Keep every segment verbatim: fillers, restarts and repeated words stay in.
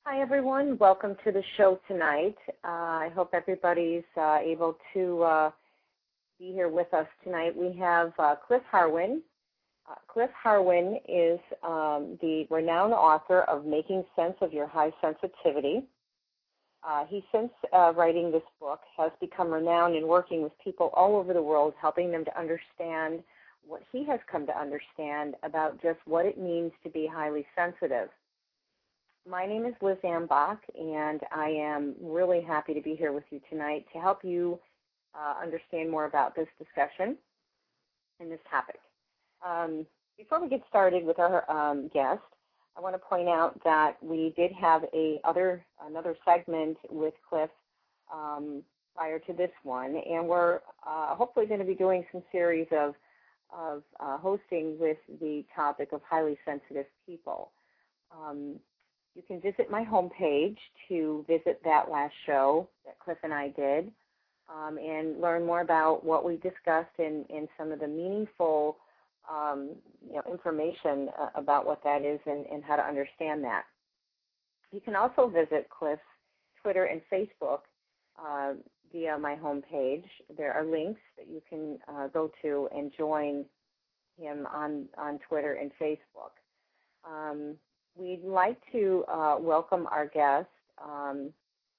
Hi, everyone. Welcome to the show tonight. Uh, I hope everybody's uh, able to uh, be here with us tonight. We have uh, Cliff Harwin. Uh, Cliff Harwin is um, the renowned author of Making Sense of Your High Sensitivity. Uh, he, since uh, writing this book, has become renowned in working with people all over the world, helping them to understand what he has come to understand about just what it means to be highly sensitive. My name is Liz Ann Bach, and I am really happy to be here with you tonight to help you uh, understand more about this discussion and this topic. Um, before we get started with our um, guest, I want to point out that we did have a other another segment with Cliff um, prior to this one, and we're uh, hopefully going to be doing some series of, of uh, hosting with the topic of highly sensitive people. Um, You can visit my homepage to visit that last show that Cliff and I did um, and learn more about what we discussed and, and some of the meaningful um, you know, information uh, about what that is and, and how to understand that. You can also visit Cliff's Twitter and Facebook uh, via my homepage. There are links that you can uh, go to and join him on, on Twitter and Facebook. Um, We'd like to uh, welcome our guest um,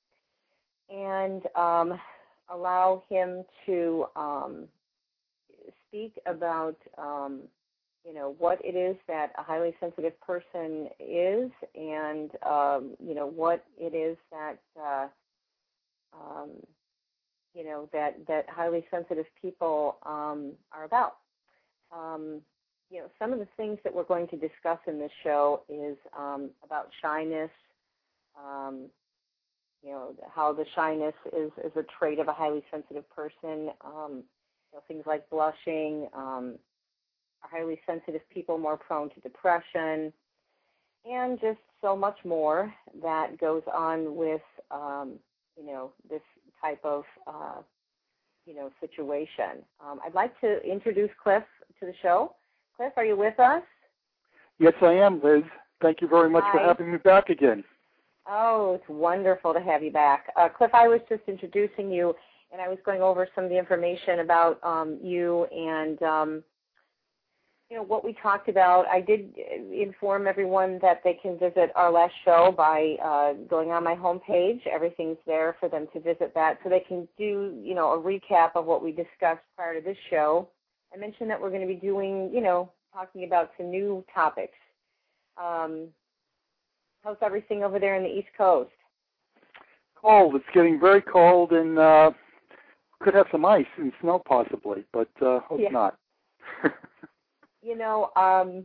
and um, allow him to um, speak about, um, you know, what it is that a highly sensitive person is, and um, you know what it is that uh, um, you know that that highly sensitive people um, are about. Um, You know, some of the things that we're going to discuss in this show is um, about shyness, um, you know, how the shyness is, is a trait of a highly sensitive person, um, you know, things like blushing, um, are highly sensitive people more prone to depression, and just so much more that goes on with, um, you know, this type of, uh, you know, situation. Um, I'd like to introduce Cliff to the show. Cliff, are you with us? Yes, I am, Liz. Thank you very much Hi. for having me back again. Oh, it's wonderful to have you back. Uh, Cliff, I was just introducing you, and I was going over some of the information about um, you and, um, you know, what we talked about. I did inform everyone that they can visit our last show by uh, going on my homepage. Everything's there for them to visit that, so they can do, you know, a recap of what we discussed prior to this show. I mentioned that we're going to be doing, you know, talking about some new topics. Um, how's everything over there in the East Coast? Cold. It's getting very cold, and uh, could have some ice and snow possibly, but uh, hope Yeah. not. You know, um,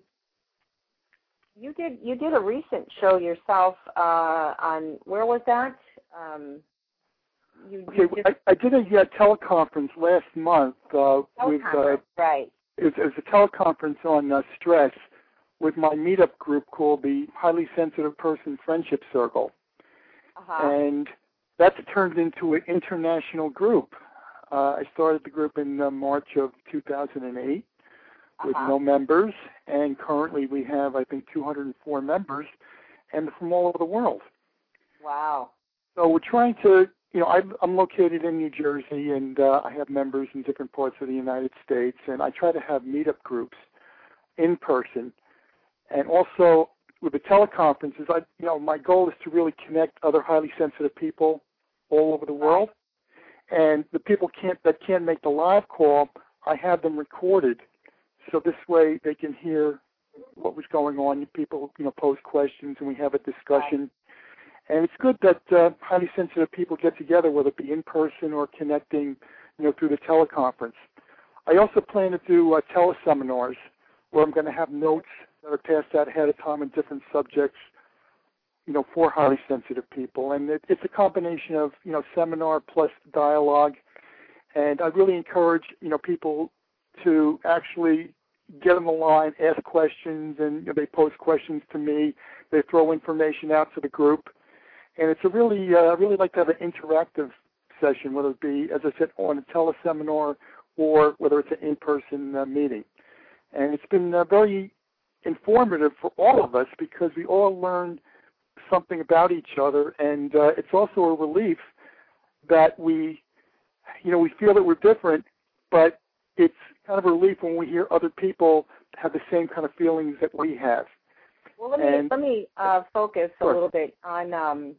you did you did a recent show yourself uh, on, where was that? Um, you, okay, you just, I, I did a uh, teleconference last month uh, with uh, right. it, was, it was a teleconference on uh, stress with my meetup group called the Highly Sensitive Person Friendship Circle, Uh-huh. and that's turned into an international group. Uh, I started the group in uh, March of two thousand eight with Uh-huh. no members, and currently we have, I think, two hundred four members, and from all over the world. Wow. So we're trying to, you know, I'm, I'm located in New Jersey, and uh, I have members in different parts of the United States, and I try to have meetup groups in person. And also with the teleconferences, I, you know, my goal is to really connect other highly sensitive people all over the world. And the people can't that can't make the live call, I have them recorded, so this way they can hear what was going on. People, you know, pose questions, and we have a discussion. Right. And it's good that uh, highly sensitive people get together, whether it be in person or connecting, you know, through the teleconference. I also plan to do uh, teleseminars where I'm going to have notes that are passed out ahead of time on different subjects, you know, for highly sensitive people. And it, it's a combination of, you know, seminar plus dialogue. And I really encourage, you know, people to actually get on the line, ask questions, and you know, they pose questions to me. They throw information out to the group. And it's a really, uh, I really like to have an interactive session, whether it be, as I said, on a teleseminar or whether it's an in-person uh, meeting. And it's been uh, very informative for all of us because we all learn something about each other, and uh, it's also a relief that we, you know, we feel that we're different, but it's kind of a relief when we hear other people have the same kind of feelings that we have. Well, let me and, let me uh, focus sure. a little bit on. Um,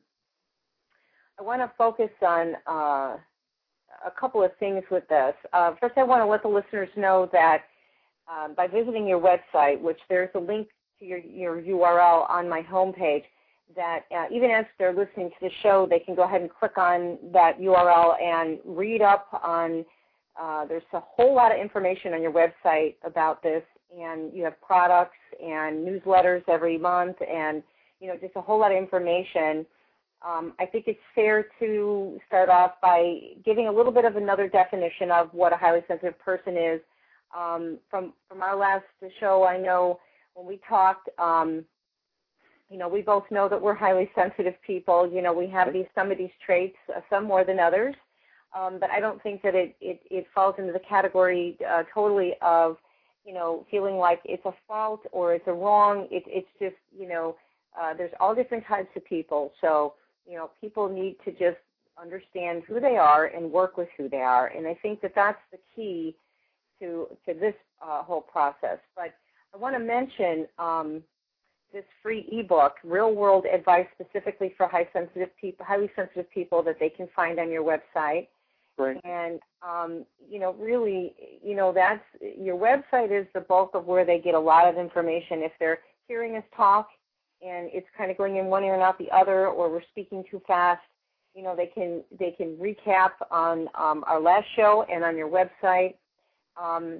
I want to focus on uh, a couple of things with this. Uh, first, I want to let the listeners know that um, by visiting your website, which there's a link to your, your U R L on my homepage, that uh, even as they're listening to the show, they can go ahead and click on that U R L and read up on. Uh, there's a whole lot of information on your website about this, and you have products and newsletters every month, and you know just a whole lot of information. Um, I think it's fair to start off by giving a little bit of another definition of what a highly sensitive person is. Um, from from our last show, I know when we talked, um, you know, we both know that we're highly sensitive people. You know, we have these some of these traits, uh, some more than others, um, but I don't think that it it, it falls into the category uh, totally of, you know, feeling like it's a fault or it's a wrong. It, it's just, you know, uh, there's all different types of people. So, you know, people need to just understand who they are and work with who they are. And I think that that's the key to to this uh, whole process. But I want to mention um, this free ebook, Real World Advice Specifically for High Sensitive People, Highly Sensitive People, that they can find on your website. Right. And, um, you know, really, you know, that's, your website is the bulk of where they get a lot of information. If they're hearing us talk and it's kind of going in one ear and out the other, or we're speaking too fast, you know, they can they can recap on um, our last show and on your website. Um,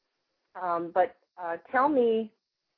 um, but uh, tell me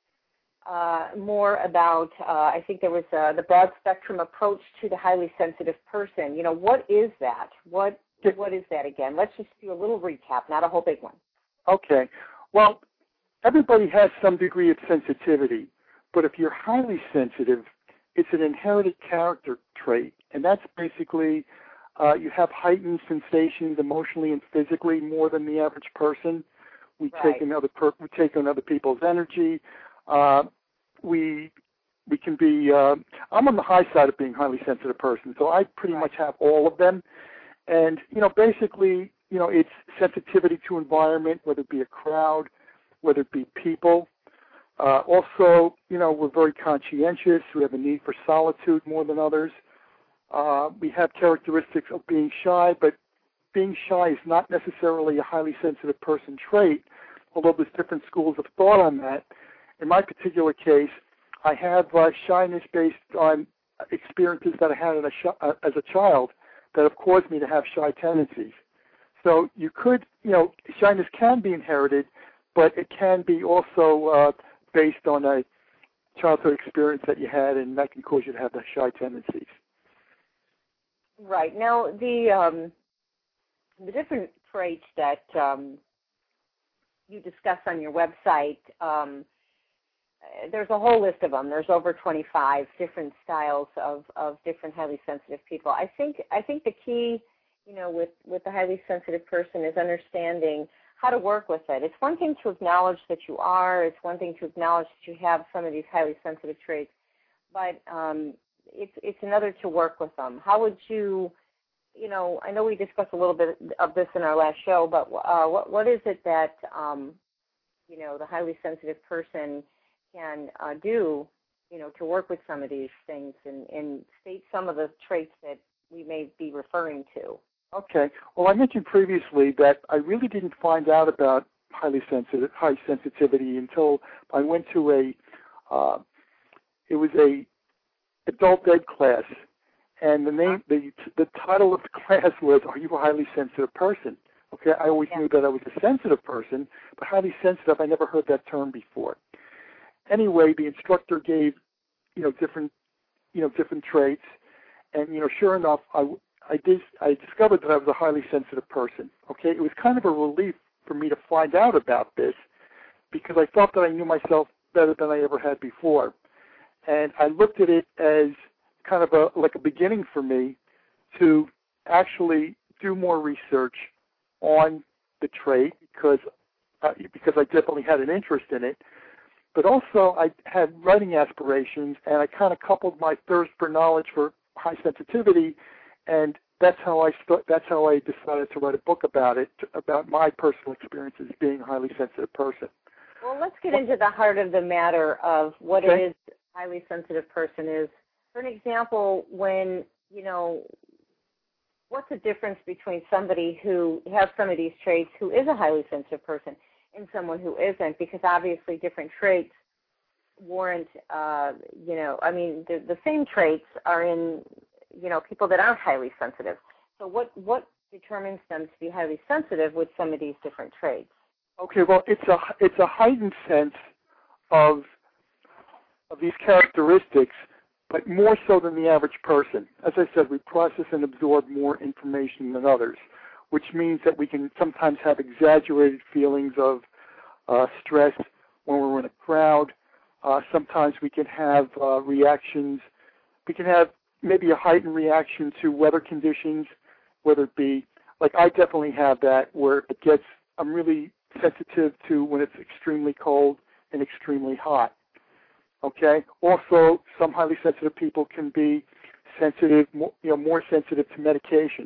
uh, more about, uh, I think there was uh, the broad spectrum approach to the highly sensitive person. You know, what is that? What What is that again? Let's just do a little recap, not a whole big one. Okay. Well, everybody has some degree of sensitivity, but if you're highly sensitive, it's an inherited character trait, and that's basically uh, you have heightened sensations emotionally and physically more than the average person. We Right. take in other per- we take on other people's energy. Uh, we we can be. Uh, I'm on the high side of being a highly sensitive person, so I pretty Right. much have all of them. And you know, basically, you know, it's sensitivity to environment, whether it be a crowd, whether it be people. Uh, also, you know, we're very conscientious. We have a need for solitude more than others. Uh, we have characteristics of being shy, but being shy is not necessarily a highly sensitive person trait, although there's different schools of thought on that. In my particular case, I have uh, shyness based on experiences that I had as a, sh- uh, as a child that have caused me to have shy tendencies. So you could, you know, shyness can be inherited, but it can be also uh, based on a childhood experience that you had, and that can cause you to have the shy tendencies. Right. Now, the um, the different traits that um, you discuss on your website, um, there's a whole list of them. There's over twenty-five different styles of, of different highly sensitive people. I think I think the key, you know, with, with the highly sensitive person is understanding how to work with it. It's one thing to acknowledge that you are. It's one thing to acknowledge that you have some of these highly sensitive traits, but um, it's it's another to work with them. How would you, you know, I know we discussed a little bit of this in our last show, but uh, what what is it that, um, you know, the highly sensitive person can uh, do, you know, to work with some of these things and, and state some of the traits that we may be referring to? Okay. Well, I mentioned previously that I really didn't find out about highly sensitive, high sensitivity until I went to a, uh, it was a adult ed class, and the name, the the title of the class was, "Are you a highly sensitive person?" Okay, I always Yeah. knew that I was a sensitive person, but highly sensitive, I never heard that term before. Anyway, the instructor gave, you know, different, you know, different traits, and you know, sure enough, I I did I discovered that I was a highly sensitive person. Okay, it was kind of a relief for me to find out about this because I thought that I knew myself better than I ever had before. And I looked at it as kind of a like a beginning for me to actually do more research on the trait because uh, because I definitely had an interest in it. but also I had writing aspirations, and I kind of coupled my thirst for knowledge for high sensitivity, and that's how I st- that's how I decided to write a book about it, about my personal experiences being a highly sensitive person. Well, let's get into the heart of the matter of what okay. it is a highly sensitive person is. For an example, when, you know, what's the difference between somebody who has some of these traits who is a highly sensitive person and someone who isn't? Because obviously different traits warrant, uh, you know, I mean, the, the same traits are in, you know, people that aren't highly sensitive. So what, what determines them to be highly sensitive with some of these different traits? Okay, well, it's a, it's a heightened sense of, of these characteristics, but more so than the average person. As I said, we process and absorb more information than others, which means that we can sometimes have exaggerated feelings of uh, stress when we're in a crowd. Uh, sometimes we can have uh, reactions. We can have maybe a heightened reaction to weather conditions, whether it be, like I definitely have that, where it gets, I'm really sensitive to when it's extremely cold and extremely hot. Okay. Also, some highly sensitive people can be sensitive, you know, more sensitive to medications,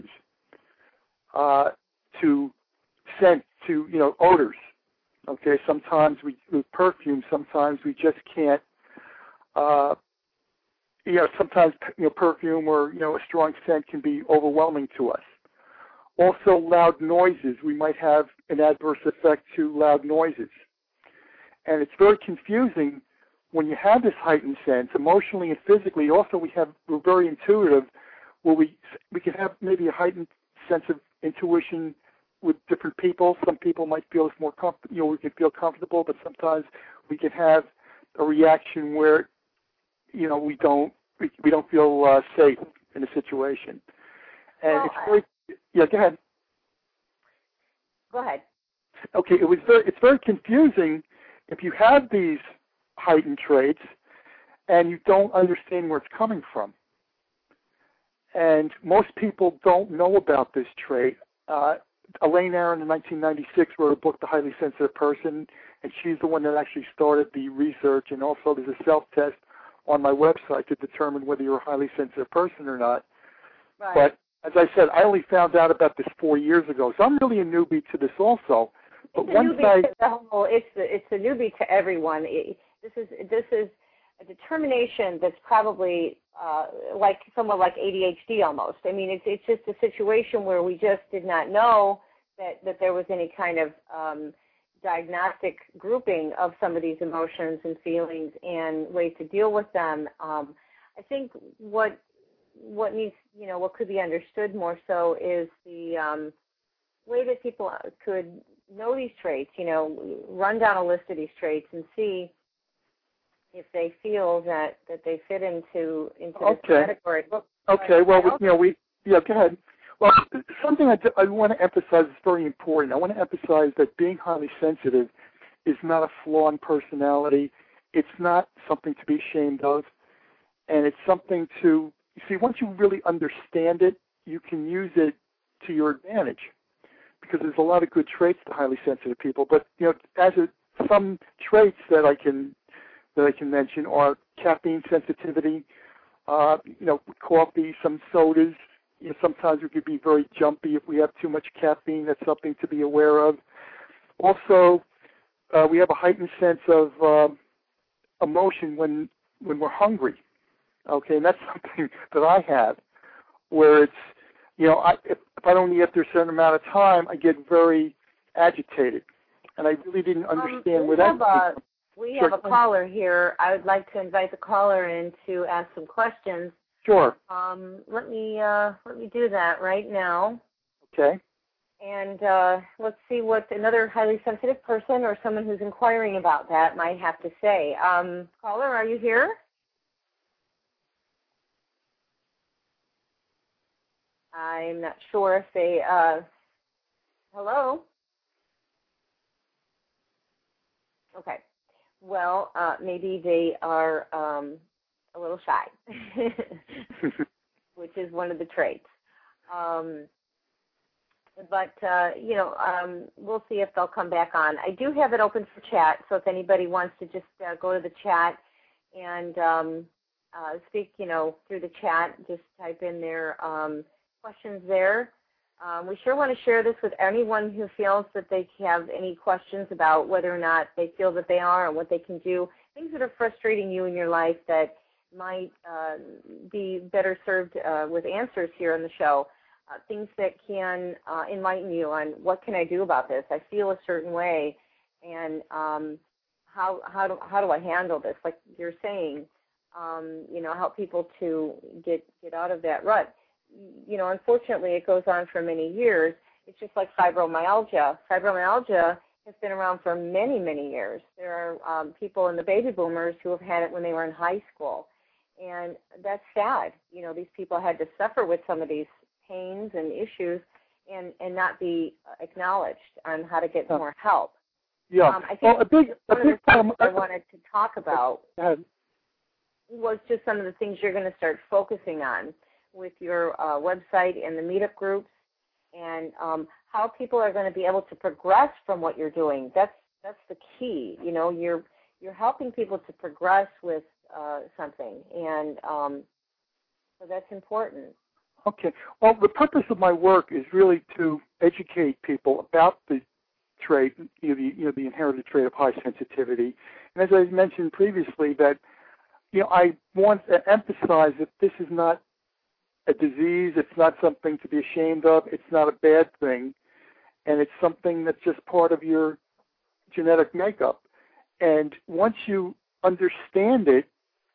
uh, to scent, to you know, odors. Okay. Sometimes we with perfume. Sometimes we just can't. Uh, you know, sometimes you know, perfume or you know, a strong scent can be overwhelming to us. Also, loud noises. We might have an adverse effect to loud noises, and it's very confusing. When you have this heightened sense, emotionally and physically, also we have we're very intuitive, where we we can have maybe a heightened sense of intuition with different people. Some people might feel it's more comfortable, you know, we can feel comfortable, but sometimes we can have a reaction where, you know, we don't we, we don't feel uh, safe in a situation. And well, it's very yeah. Go ahead. Go ahead. Okay, it was very it's very confusing if you have these heightened traits and you don't understand where it's coming from. And most people don't know about this trait. Uh, Elaine Aron in nineteen ninety-six wrote a book, The Highly Sensitive Person, and she's the one that actually started the research, and also there's a self-test on my website to determine whether you're a highly sensitive person or not. Right. But as I said, I only found out about this four years ago, so I'm really a newbie to this also. But it's a once newbie I, to the whole, it's a, it's a newbie to everyone. It, This is this is a determination that's probably uh, like somewhat like A D H D almost. I mean, it's it's just a situation where we just did not know that, that there was any kind of um, diagnostic grouping of some of these emotions and feelings and ways to deal with them. Um, I think what what needs you know what could be understood more so is the um, way that people could know these traits. You know, run down a list of these traits and see if they feel that, that they fit into into this okay. category. But, okay, well, also, you know, we, yeah, go ahead. Well, something I, I want to emphasize is very important. I want to emphasize that being highly sensitive is not a flaw in personality. It's not something to be ashamed of, and it's something to, you see, once you really understand it, you can use it to your advantage, because there's a lot of good traits to highly sensitive people. But, you know, as a, some traits that I can that I can mention are caffeine sensitivity, uh, you know, coffee, some sodas. You know, sometimes we could be very jumpy if we have too much caffeine. That's something to be aware of. Also, uh, we have a heightened sense of uh, emotion when when we're hungry. Okay, and that's something that I have, where it's, you know, I, if, if I don't eat after a certain amount of time, I get very agitated, and I really didn't understand um, where that came from. We Sure. have a caller here. I would like to invite the caller in to ask some questions. Sure. Um, let me uh, let me do that right now. Okay. And uh, let's see what another highly sensitive person or someone who's inquiring about that might have to say. Um, caller, are you here? I'm not sure if they. Uh, hello. Okay. Well, uh, maybe they are um, a little shy, which is one of the traits. Um, but, uh, you know, um, we'll see if they'll come back on. I do have it open for chat, so if anybody wants to just uh, go to the chat and um, uh, speak, you know, through the chat, just type in their um, questions there. Um, we sure want to share this with anyone who feels that they have any questions about whether or not they feel that they are and what they can do, things that are frustrating you in your life that might uh, be better served uh, with answers here on the show, uh, things that can uh, enlighten you on what can I do about this. I feel a certain way, and um, how, how, do, how do I handle this? Like you're saying, um, you know, help people to get, get out of that rut. You know, unfortunately, it goes on for many years. It's just like fibromyalgia. Fibromyalgia has been around for many, many years. There are um, people in the baby boomers who have had it when they were in high school. And that's sad. You know, these people had to suffer with some of these pains and issues and, and not be acknowledged on how to get more help. Yeah. Um, I think well, a big, one a of big the problem, things I wanted to talk about uh, was just some of the things you're going to start focusing on with your uh, website and the meetup groups, and um, how people are going to be able to progress from what you're doing. That's that's the key. You know, you're you're helping people to progress with uh, something, and um, so that's important. Okay. Well, the purpose of my work is really to educate people about the trait, you know, the, you know, the inherited trait of high sensitivity. And as I mentioned previously, that you know, I want to emphasize that this is not a disease. It's not something to be ashamed of. It's not a bad thing, and it's something that's just part of your genetic makeup. And once you understand it,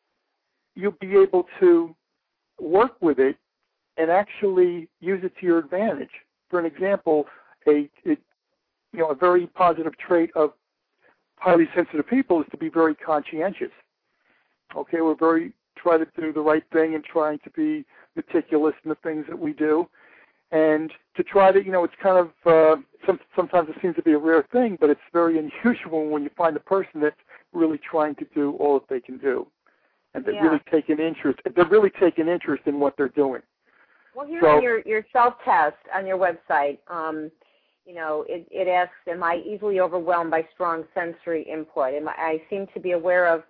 you'll be able to work with it and actually use it to your advantage. For an example, a it, you know a very positive trait of highly sensitive people is to be very conscientious. Okay, we're very try to do the right thing and trying to be meticulous in the things that we do, and to try to, you know, it's kind of, uh, some, sometimes it seems to be a rare thing, but it's very unusual when you find a person that's really trying to do all that they can do, and they Yeah. really take an interest, they're really taking interest in what they're doing. Well, here So, on your, your self-test on your website, um, you know, it, it asks, am I easily overwhelmed by strong sensory input? Am I, I seem to be aware of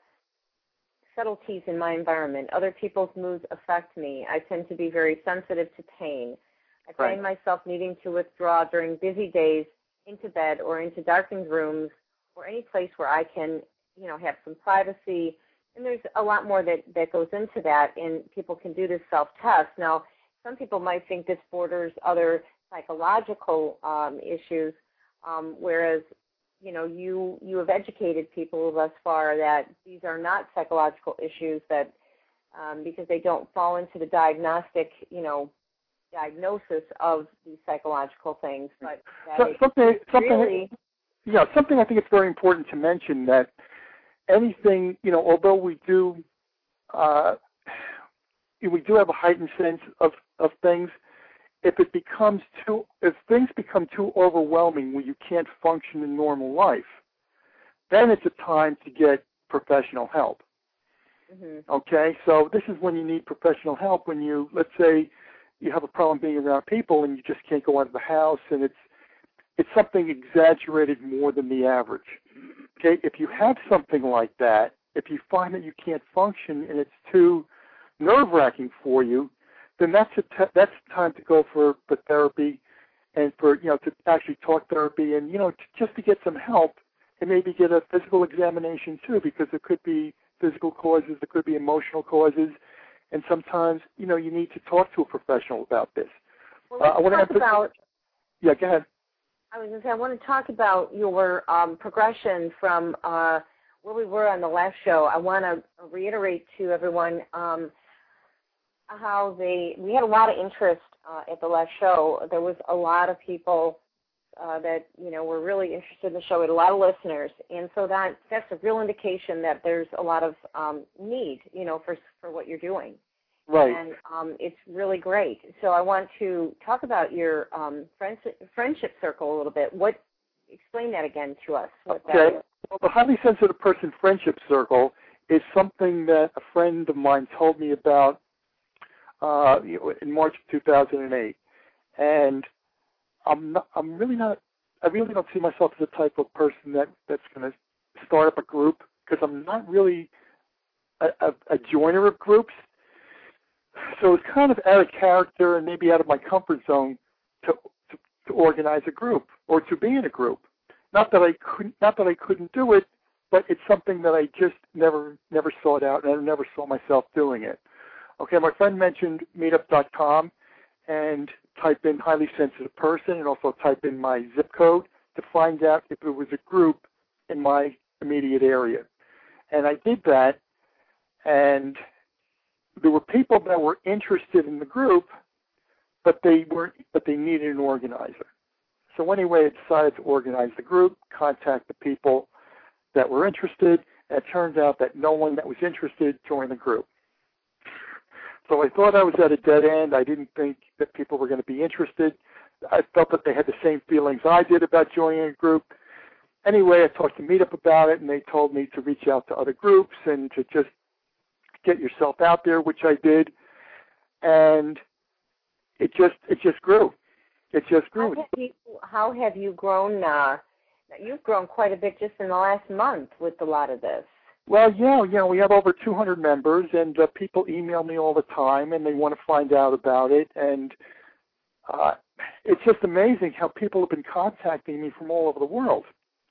subtleties in my environment. Other people's moods affect me. I tend to be very sensitive to pain. I find right. myself needing to withdraw during busy days into bed or into darkened rooms or any place where I can, you know, have some privacy. And there's a lot more that, that goes into that, and people can do this self-test. Now, some people might think this borders other psychological um, issues, um, whereas you know, you, you have educated people thus far that these are not psychological issues, that um, because they don't fall into the diagnostic, you know, diagnosis of these psychological things. But that So, something, something, really, yeah, something I think it's very important to mention that anything, you know, although we do, uh, we do have a heightened sense of, of things, if it becomes too, if things become too overwhelming where you can't function in normal life, then it's a time to get professional help. mm-hmm. Okay, so this is when you need professional help. When you, let's say, you have a problem being around people and you just can't go out of the house, and it's it's something exaggerated more than the average. Okay, if you have something like that, if you find that you can't function and it's too nerve-wracking for you, then that's a te- that's time to go for, for therapy, and for, you know, to actually talk therapy, and, you know, t- just to get some help, and maybe get a physical examination too, because there could be physical causes, there could be emotional causes, and sometimes, you know, you need to talk to a professional about this. Well, let's uh, I want talk to about. Yeah, go ahead. I was going to say I want to talk about your um, progression from uh, where we were on the last show. I want to reiterate to everyone. Um, how they, we had a lot of interest uh, at the last show. There was a lot of people uh, that, you know, were really interested in the show. We had a lot of listeners. And so that that's a real indication that there's a lot of um, need, you know, for for what you're doing. Right. And um, it's really great. So I want to talk about your um, friendship, friendship circle a little bit. What, explain that again to us. What Okay. that is. Well, the highly sensitive person friendship circle is something that a friend of mine told me about Uh, in March of two thousand eight, and I'm not, I'm really not, I really don't see myself as the type of person that, that's going to start up a group, because I'm not really a, a, a joiner of groups. So it's kind of out of character and maybe out of my comfort zone to, to, to organize a group or to be in a group. Not that I couldn't, not that I couldn't do it, but it's something that I just never, never sought out, and I never saw myself doing it. Okay, my friend mentioned meetup dot com, and type in highly sensitive person, and also type in my zip code to find out if there was a group in my immediate area. And I did that, and there were people that were interested in the group, but they weren't, but they needed an organizer. So anyway, I decided to organize the group, contact the people that were interested, and it turns out that no one that was interested joined the group. So I thought I was at a dead end. I didn't think that people were going to be interested. I felt that they had the same feelings I did about joining a group. Anyway, I talked to Meetup about it, and they told me to reach out to other groups and to just get yourself out there, which I did. And it just it just grew. It just grew. How have you, how have you grown? Uh, you've grown quite a bit just in the last month with a lot of this. Well, yeah, you know, we have over two hundred members, and uh, people email me all the time, and they want to find out about it. And uh, it's just amazing how people have been contacting me from all over the world.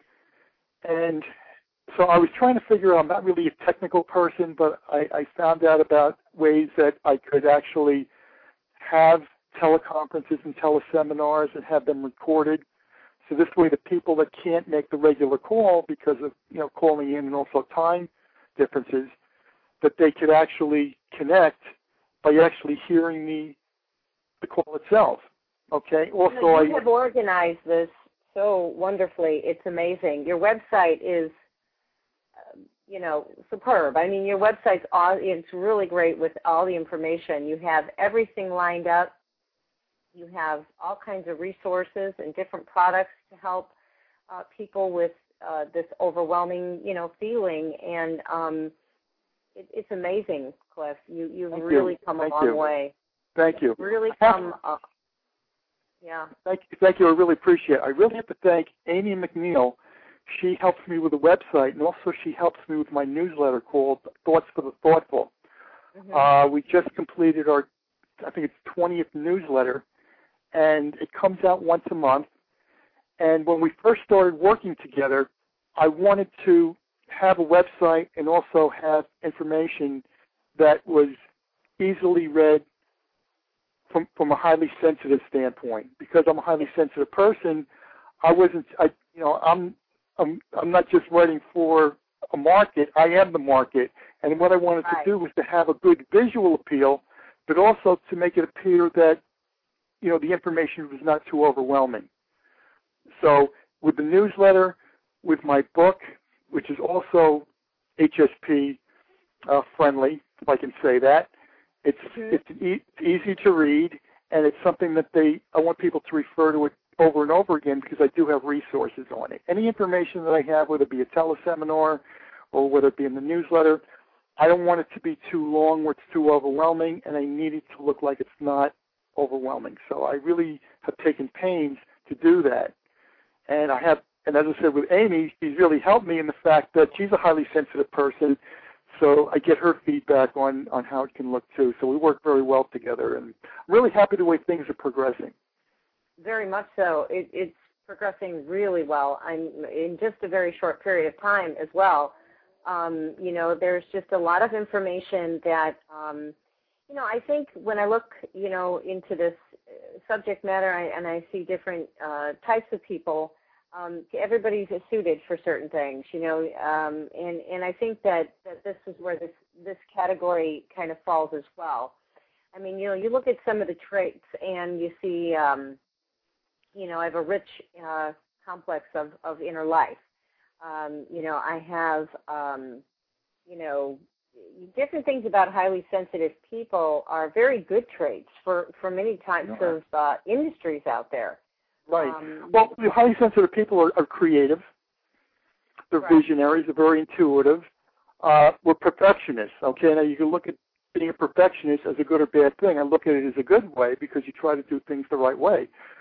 And so I was trying to figure out, I'm not really a technical person, but I, I found out about ways that I could actually have teleconferences and teleseminars and have them recorded. So this way the people that can't make the regular call because of, you know, calling in and also time differences, that they could actually connect by actually hearing the the call itself. Okay. Also, you, know, you I have organized this so wonderfully. It's amazing. Your website is, uh, you know, superb. I mean, your website's all, it's really great with all the information. You have everything lined up. You have all kinds of resources and different products to help uh, people with uh, this overwhelming, you know, feeling. And um, it, it's amazing, Cliff. You, you've Thank really you. come Thank a long you. way. Thank you. You've really come, uh, yeah. Thank you. Thank you. I really appreciate it. I really have to thank Amy McNeil. She helps me with the website, and also she helps me with my newsletter called Thoughts for the Thoughtful. Mm-hmm. Uh, we just completed our, I think it's twentieth newsletter, and it comes out once a month. And when we first started working together, I wanted to have a website and also have information that was easily read from, from a highly sensitive standpoint. Because I'm a highly sensitive person, I wasn't, I, you know, I'm, I'm, I'm not just writing for a market. I am the market. And what I wanted right. to do was to have a good visual appeal, but also to make it appear that, you know, the information was not too overwhelming. So with the newsletter, with my book, which is also H S P uh, friendly, if I can say that, it's mm-hmm. it's, e- it's easy to read, and it's something that they I want people to refer to it over and over again because I do have resources on it. Any information that I have, whether it be a teleseminar or whether it be in the newsletter, I don't want it to be too long where it's too overwhelming, and I need it to look like it's not overwhelming. So I really have taken pains to do that. And I have, and as I said with Amy, she's really helped me in the fact that she's a highly sensitive person, so I get her feedback on, on how it can look too. So we work very well together, and I'm really happy the way things are progressing. Very much so. It, it's progressing really well. I'm in just a very short period of time as well. Um, you know, there's just a lot of information that, um, you know, I think when I look, you know, into this subject matter I, and I see different uh, types of people, um, everybody's suited for certain things, you know, um, and, and I think that, that this is where this, this category kind of falls as well. I mean, you know, you look at some of the traits and you see, um, you know, I have a rich uh, complex of, of inner life. Um, you know, I have, um, you know, different things about highly sensitive people are very good traits for, for many types yeah. of uh, industries out there. Right. Um, well, the highly sensitive people are, are creative. They're right. visionaries. They're very intuitive. Uh, we're perfectionists. Okay. Now you can look at being a perfectionist as a good or bad thing. I look at it as a good way because you try to do things the right way.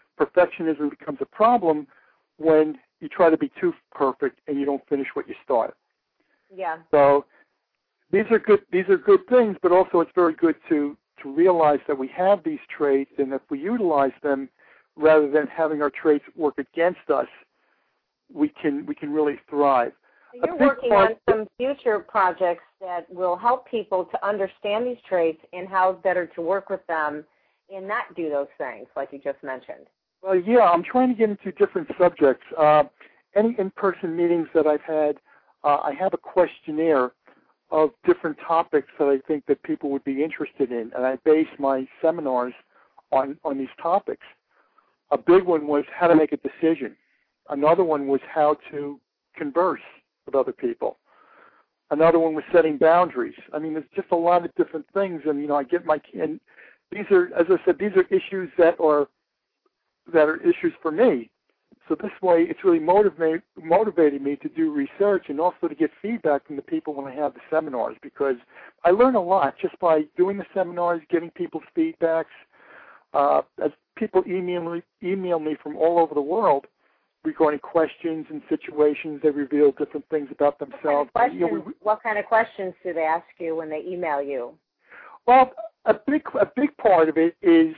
perfectionism becomes a problem when you try to be too perfect and you don't finish what you start. Yeah. So these are good. These are good things, but also it's very good to to realize that we have these traits, and if we utilize them rather than having our traits work against us, we can we can really thrive. You're working on some future projects that will help people to understand these traits and how better to work with them and not do those things like you just mentioned. Well, yeah, I'm trying to get into different subjects. Uh, any in-person meetings that I've had, uh, I have a questionnaire of different topics that I think that people would be interested in, and I base my seminars on, on these topics. A big one was how to make a decision. Another one was how to converse with other people. Another one was setting boundaries. I mean, there's just a lot of different things, and you know, I get my and these are, as I said, these are issues that are that are issues for me. So this way, it's really motivate, motivated me to do research and also to get feedback from the people when I have the seminars, because I learn a lot just by doing the seminars, getting people's feedbacks. Uh, as people email me, email me from all over the world regarding questions and situations, they reveal different things about themselves. What kind of questions, you know, we, what kind of questions do they ask you when they email you? Well, a big a big part of it is,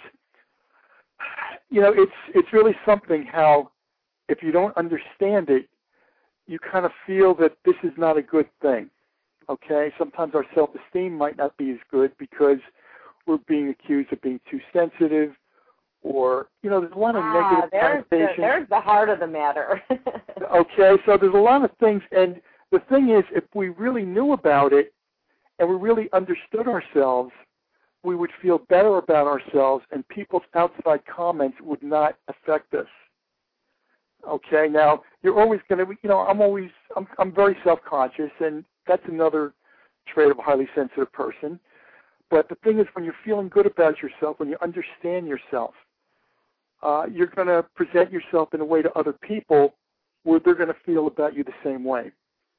you know, it's it's really something how if you don't understand it, you kind of feel that this is not a good thing. Okay? Sometimes our self-esteem might not be as good because we're being accused of being too sensitive, or, you know, there's a lot of ah, negative there's connotations. The, there's the heart of the matter. Okay, so there's a lot of things, and the thing is, if we really knew about it and we really understood ourselves, we would feel better about ourselves, and people's outside comments would not affect us. Okay, now you're always going to, you know, I'm always, I'm, I'm very self-conscious, and that's another trait of a highly sensitive person. But the thing is, when you're feeling good about yourself, when you understand yourself, uh, you're going to present yourself in a way to other people where they're going to feel about you the same way.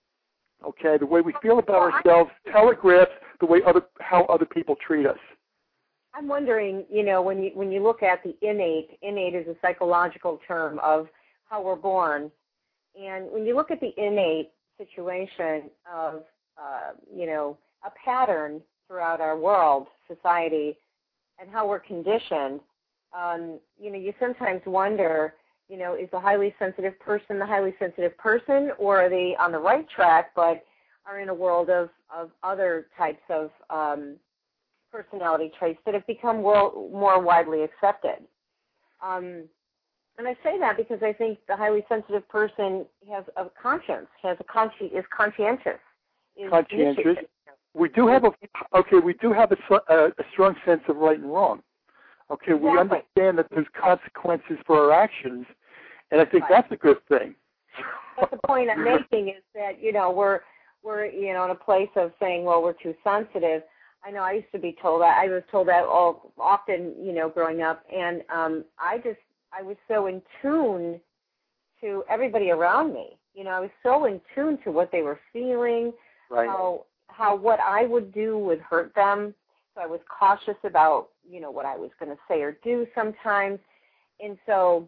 Okay, the way we feel about well, ourselves telegraphs the way other, how other people treat us. I'm wondering, you know, when you when you look at the innate, innate is a psychological term of how we're born, and when you look at the innate situation of, uh, you know, a pattern throughout our world, society, and how we're conditioned, um, you know, you sometimes wonder, you know, is the highly sensitive person the highly sensitive person, or are they on the right track but are in a world of, of other types of um, personality traits that have become world, more widely accepted? Um, and I say that because I think the highly sensitive person has a conscience, has a consci- is conscientious. Is conscientious. initiative. We do have a okay. We do have a, a, a strong sense of right and wrong. Okay, exactly. We understand that there's consequences for our actions, and I think right. that's a good thing. But the point I'm making is that, you know, we're we're you know in a place of saying, well, we're too sensitive. I know I used to be told that. I was told that all often, you know, growing up, and um, I just I was so in tune to everybody around me. You know, I was so in tune to what they were feeling, right. how how what I would do would hurt them. So I was cautious about, you know, what I was going to say or do sometimes. And so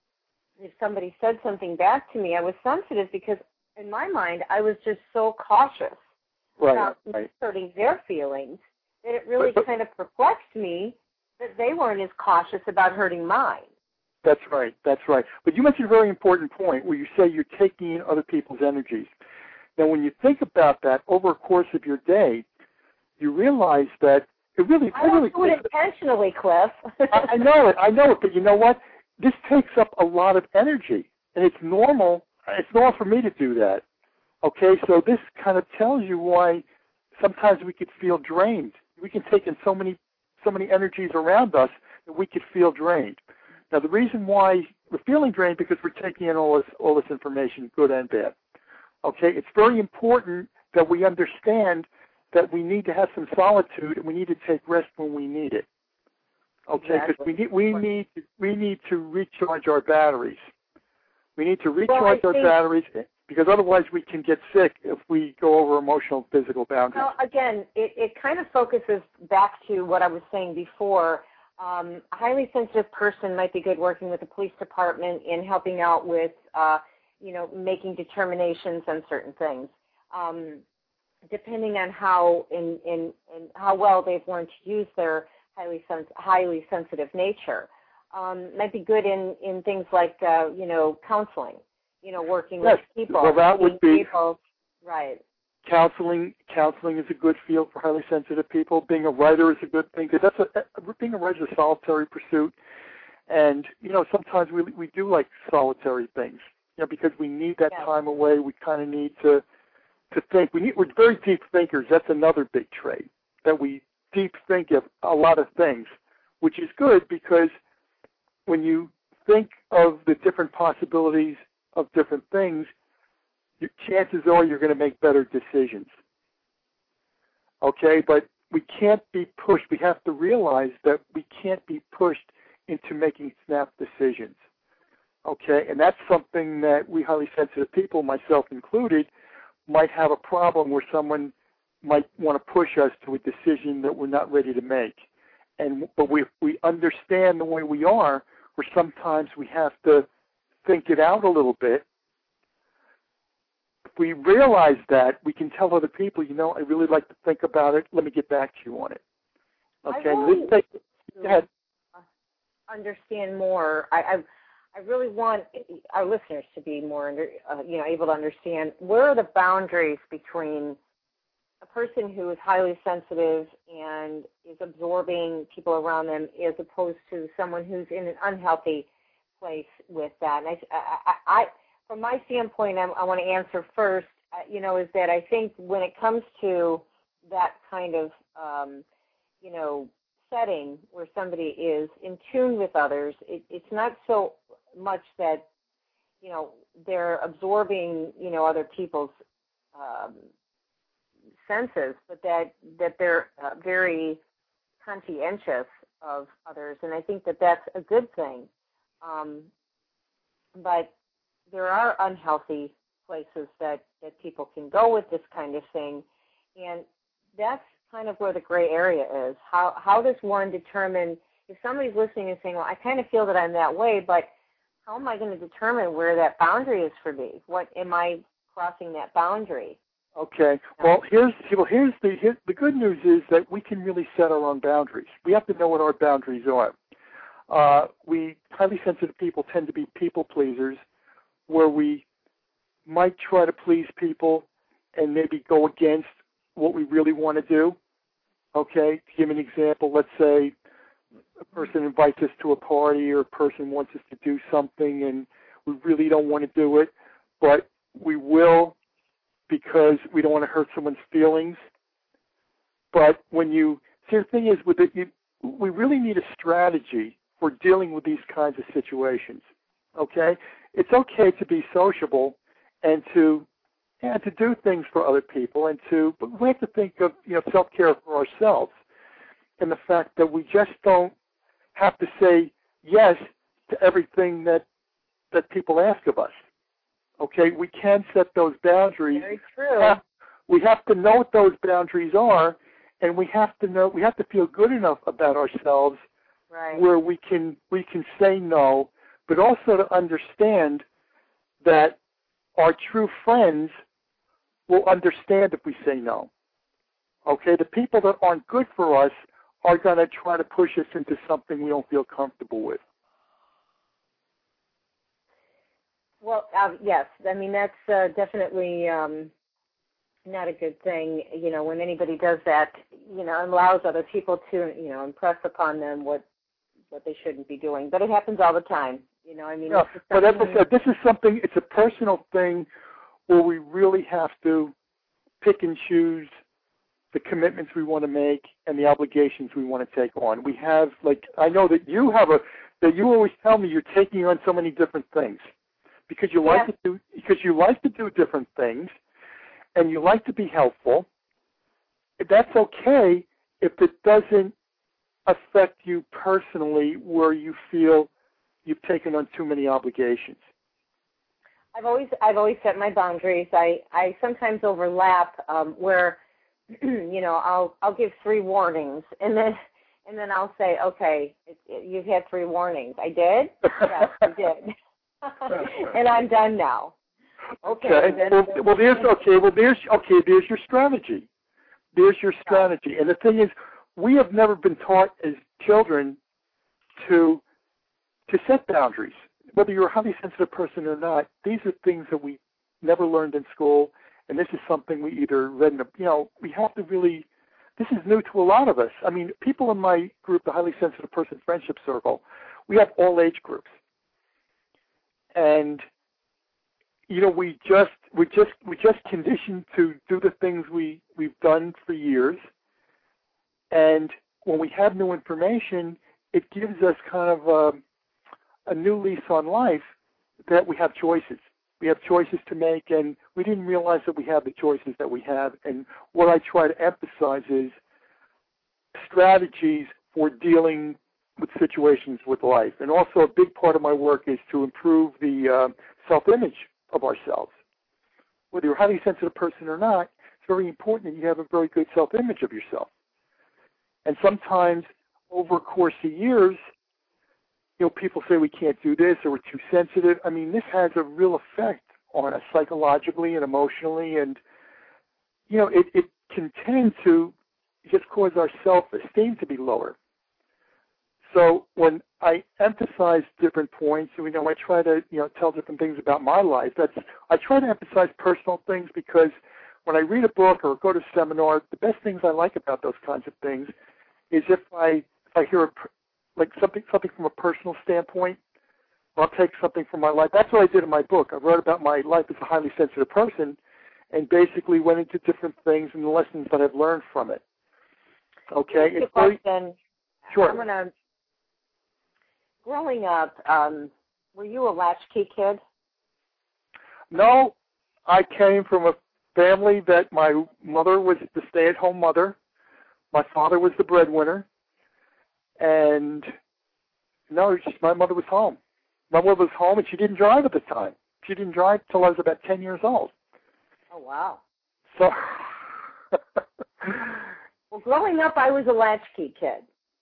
if somebody said something back to me, I was sensitive because in my mind I was just so cautious right, about right. hurting their feelings that it really but, but, kind of perplexed me that they weren't as cautious about hurting mine. That's right. That's right. But you mentioned a very important point where you say you're taking in other people's energies. Now, when you think about that over a course of your day, you realize that it really... I don't really, do it intentionally, Cliff. I, I know it. I know it. But you know what? This takes up a lot of energy, and it's normal. It's normal for me to do that. Okay? So this kind of tells you why sometimes we could feel drained. We can take in so many, so many energies around us that we could feel drained. Now, the reason why we're feeling drained because we're taking in all this, all this information, good and bad. Okay, it's very important that we understand that we need to have some solitude and we need to take rest when we need it. Okay, because exactly. we need we need we need to recharge our batteries. We need to recharge well, our batteries because otherwise we can get sick if we go over emotional and physical boundaries. Well, again, it, it kind of focuses back to what I was saying before Um, a highly sensitive person might be good working with the police department in helping out with, uh, you know, making determinations on certain things. Um, depending on how in, in, in how well they've learned to use their highly sens- highly sensitive nature. Um, might be good in, in things like, uh, you know, counseling, you know, working yes. with people. Well, that would be, people, right. Counseling, counseling is a good field for highly sensitive people. Being a writer is a good thing, because that's a, being a writer is a solitary pursuit. And, you know, sometimes we we do like solitary things, you know, because we need that yeah. time away. We kind of need to to think. We need, we're very deep thinkers. That's another big trait, that we deep think of a lot of things, which is good, because when you think of the different possibilities of different things, your chances are you're going to make better decisions. Okay, but we can't be pushed. We have to realize that we can't be pushed into making snap decisions. Okay, and that's something that we highly sensitive people, myself included, might have a problem where someone might want to push us to a decision that we're not ready to make. And but we we understand the way we are, where sometimes we have to think it out a little bit. If we realize that, we can tell other people, you know, I really like to think about it. Let me get back to you on it. Okay. I really this thing, go ahead. understand more. I, I I really want our listeners to be more, under, uh, you know, able to understand where are the boundaries between a person who is highly sensitive and is absorbing people around them, as opposed to someone who's in an unhealthy place with that. And I, I, I from my standpoint, I, I want to answer first. Uh, you know, is that I think when it comes to that kind of, um, you know, setting where somebody is in tune with others, it, it's not so much that, you know, they're absorbing, you know, other people's um, senses, but that that they're uh, very conscientious of others, and I think that that's a good thing. Um, but there are unhealthy places that, that people can go with this kind of thing, and that's kind of where the gray area is. How how does one determine, if somebody's listening and saying, well, I kind of feel that I'm that way, but how am I going to determine where that boundary is for me? What am I crossing that boundary? Okay. Well, here's well here's the here's, the good news is that we can really set our own boundaries. We have to know what our boundaries are. Uh, we highly sensitive people tend to be people pleasers, where we might try to please people and maybe go against what we really want to do. Okay. To give an example, let's say a person invites us to a party, or a person wants us to do something, and we really don't want to do it, but we will, because we don't want to hurt someone's feelings. But when you see, the thing is, with it, you, we really need a strategy for dealing with these kinds of situations. Okay, it's okay to be sociable and to and to do things for other people, and to, but we have to think of, you know, self-care for ourselves, and the fact that we just don't have to say yes to everything that that people ask of us. Okay, we can set those boundaries. Very true. We have, we have to know what those boundaries are, and we have to know. We have to feel good enough about ourselves, right, where we can we can say no, but also to understand that our true friends will understand if we say no. Okay, the people that aren't good for us are going to try to push us into something we don't feel comfortable with. Well, uh, yes. I mean, that's uh, definitely um, not a good thing. You know, when anybody does that, you know, and allows other people to, you know, impress upon them what what they shouldn't be doing. But it happens all the time. You know, I mean, yeah, but as I said, this is something. It's a personal thing where we really have to pick and choose the commitments we want to make and the obligations we want to take on. We have, like, I know that you have a, that you always tell me you're taking on so many different things because you like yeah. to do, because you like to do different things and you like to be helpful. That's okay if it doesn't affect you personally, where you feel you've taken on too many obligations. I've always I've always set my boundaries. I, I sometimes overlap um, where, you know, I'll I'll give three warnings, and then and then I'll say, okay, it, it, you've had three warnings. I did? Yes, I did. And I'm done now. Okay. okay. Then, well, well, there's okay. Well, there's okay. There's your strategy. There's your strategy. And the thing is, we have never been taught as children to to set boundaries. Whether you're a highly sensitive person or not, these are things that we never learned in school, and this is something we either read in a, you know, we have to really, this is new to a lot of us. I mean, people in my group, the Highly Sensitive Person Friendship Circle, we have all age groups. And, you know, we just, we just, we just conditioned to do the things we, we've done for years. And when we have new information, it gives us kind of a, a new lease on life that we have choices. We have choices to make, and we didn't realize that we have the choices that we have. And what I try to emphasize is strategies for dealing with situations with life. And also a big part of my work is to improve the uh, self-image of ourselves. Whether you're a highly sensitive person or not, it's very important that you have a very good self-image of yourself. And sometimes over a course of years, you know, people say we can't do this or we're too sensitive. I mean, this has a real effect on us psychologically and emotionally, and, you know, it, it can tend to just cause our self-esteem to be lower. So when I emphasize different points, and, you know, I try to, you know, tell different things about my life, that's, I try to emphasize personal things because when I read a book or go to a seminar, the best things I like about those kinds of things is if I, if I hear a like something something from a personal standpoint, I'll take something from my life. That's what I did in my book. I wrote about my life as a highly sensitive person and basically went into different things and the lessons that I've learned from it. Okay? It's very, question. Sure. I'm gonna, growing up, um, were you a latchkey kid? No, I came from a family that my mother was the stay-at-home mother. My father was the breadwinner. And no, it's just my mother was home. My mother was home, and she didn't drive at the time. She didn't drive till I was about ten years old. Oh, wow. So, well, growing up, I was a latchkey kid.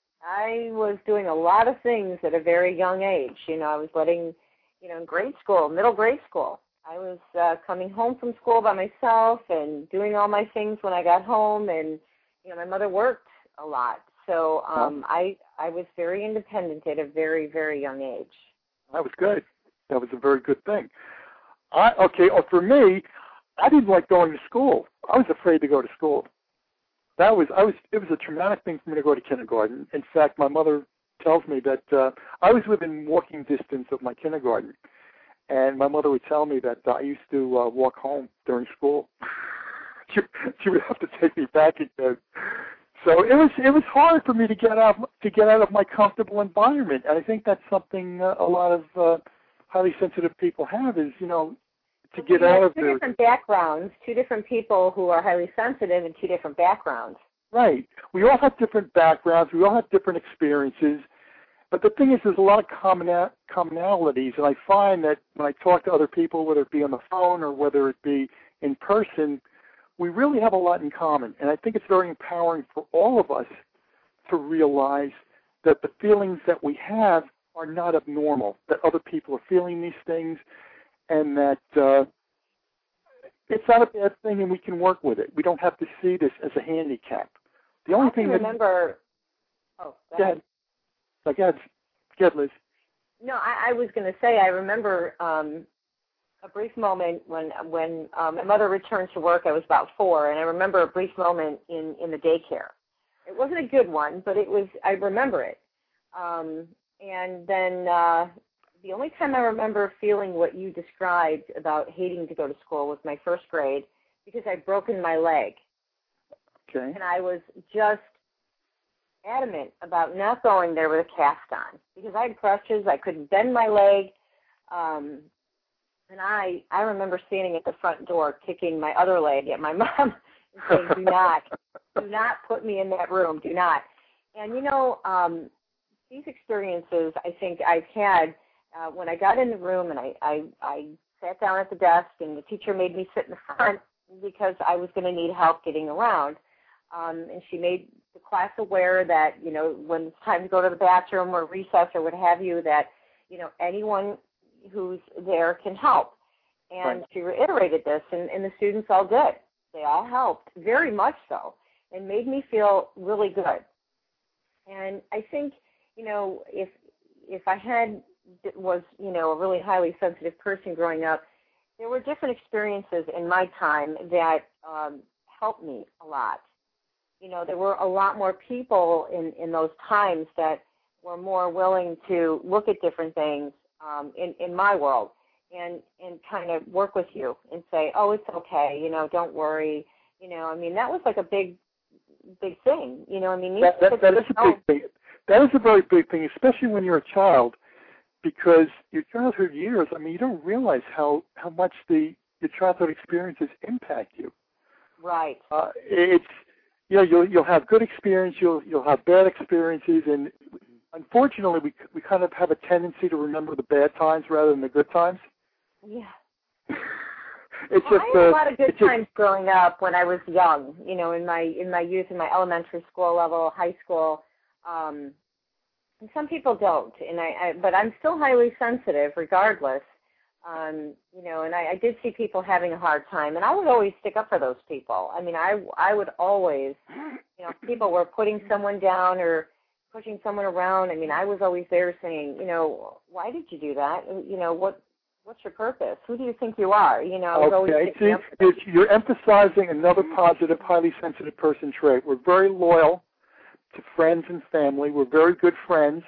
I was doing a lot of things at a very young age. You know, I was letting, you know, in grade school, middle grade school, I was uh, coming home from school by myself and doing all my things when I got home. And, you know, my mother worked a lot. So um, I I was very independent at a very, very young age. That was good. That was a very good thing. I, okay, well, for me, I didn't like going to school. I was afraid to go to school. That was I was it was a traumatic thing for me to go to kindergarten. In fact, my mother tells me that uh, I was within walking distance of my kindergarten, and my mother would tell me that uh, I used to uh, walk home during school. she, she would have to take me back again. So it was it was hard for me to get out to get out of my comfortable environment, and I think that's something uh, a lot of uh, highly sensitive people have is you know to get out of two their different backgrounds, two different people who are highly sensitive and two different backgrounds. Right. We all have different backgrounds. We all have different experiences. But the thing is, there's a lot of common commonalities, and I find that when I talk to other people, whether it be on the phone or whether it be in person, we really have a lot in common, and I think it's very empowering for all of us to realize that the feelings that we have are not abnormal, that other people are feeling these things, and that uh, it's not a bad thing and we can work with it. We don't have to see this as a handicap. The only I thing can that... remember... Oh, go ahead. Go ahead, go ahead Liz. No, I, I was going to say I remember... Um, a brief moment when when um, my mother returned to work. I was about four, and I remember a brief moment in, in the daycare. It wasn't a good one, but it was. I remember it. Um, and then uh, the only time I remember feeling what you described about hating to go to school was my first grade because I'd broken my leg. Okay. And I was just adamant about not going there with a cast on because I had crutches. I couldn't bend my leg. Um, And I, I remember standing at the front door kicking my other leg at my mom and saying, do not, do not put me in that room, do not. And, you know, um, these experiences I think I've had uh, when I got in the room and I, I, I sat down at the desk and the teacher made me sit in the front because I was going to need help getting around. Um, and she made the class aware that, you know, when it's time to go to the bathroom or recess or what have you, that, you know, anyone who's there can help. And Right. she reiterated this, and, and the students all did. They all helped, very much so, and made me feel really good. And I think, you know, if if I had was, you know, a really highly sensitive person growing up, there were different experiences in my time that um, helped me a lot. You know, there were a lot more people in, in those times that were more willing to look at different things um, in, in my world and, and kind of work with you and say, oh, it's okay, you know, don't worry. You know, I mean, that was like a big, big thing. You know, I mean, that, that, that is a big thing. That is a very big thing, especially when you're a child, because your childhood years, I mean, you don't realize how, how much the your childhood experiences impact you. Right. Uh, it's, you know, you'll, you'll have good experience, you'll, you'll have bad experiences, and unfortunately, we, we kind of have a tendency to remember the bad times rather than the good times. Yeah. It's well, just, I had uh, a lot of good times just, growing up when I was young, you know, in my in my youth, in my elementary school level, high school. Um, and some people don't, and I, I but I'm still highly sensitive regardless. Um, you know, and I, I did see people having a hard time, and I would always stick up for those people. I mean, I, I would always, you know, if people were putting someone down or pushing someone around, I mean, I was always there saying, you know, why did you do that? You know, what what's your purpose? Who do you think you are? You know, I was always okay, sticking up for see, it's, you're emphasizing another positive, highly sensitive person trait. We're very loyal to friends and family. We're very good friends.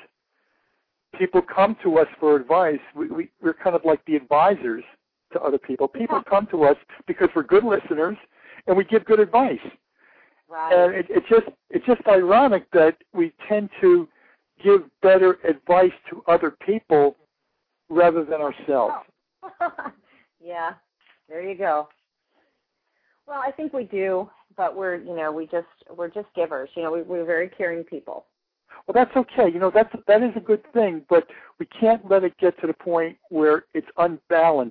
People come to us for advice. We, we, we're kind of like the advisors to other people. People come to us because we're good listeners and we give good advice. Right. And it, it's just it's just ironic that we tend to give better advice to other people rather than ourselves. Oh. Yeah, there you go. Well, I think we do, but we're you know we just we're just givers. You know, we, we're very caring people. Well, that's okay. You know, that's that is a good thing, but we can't let it get to the point where it's unbalanced,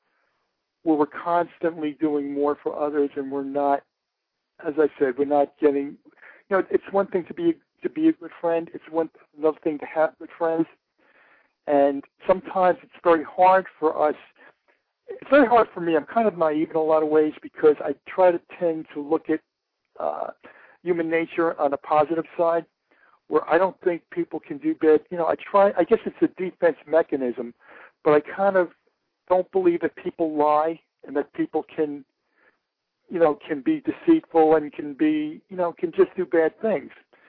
where we're constantly doing more for others and we're not, as I said, we're not getting. You know, it's one thing to be to be a good friend. It's one another thing to have good friends, and sometimes it's very hard for us. It's very hard for me. I'm kind of naive in a lot of ways because I try to tend to look at uh, human nature on the positive side, where I don't think people can do bad. You know, I try, I guess it's a defense mechanism, but I kind of don't believe that people lie and that people can, you know, can be deceitful and can be, you know, can just do bad things.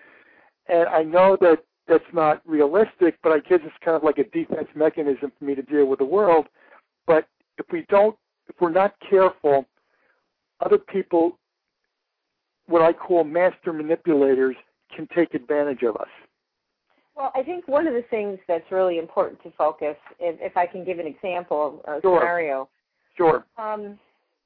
And I know that that's not realistic, but I guess it's kind of like a defense mechanism for me to deal with the world. But if we don't, if we're not careful, other people, what I call master manipulators, can take advantage of us. Well, I think one of the things that's really important to focus, if, if I can give an example, a Sure. scenario. Sure. Um,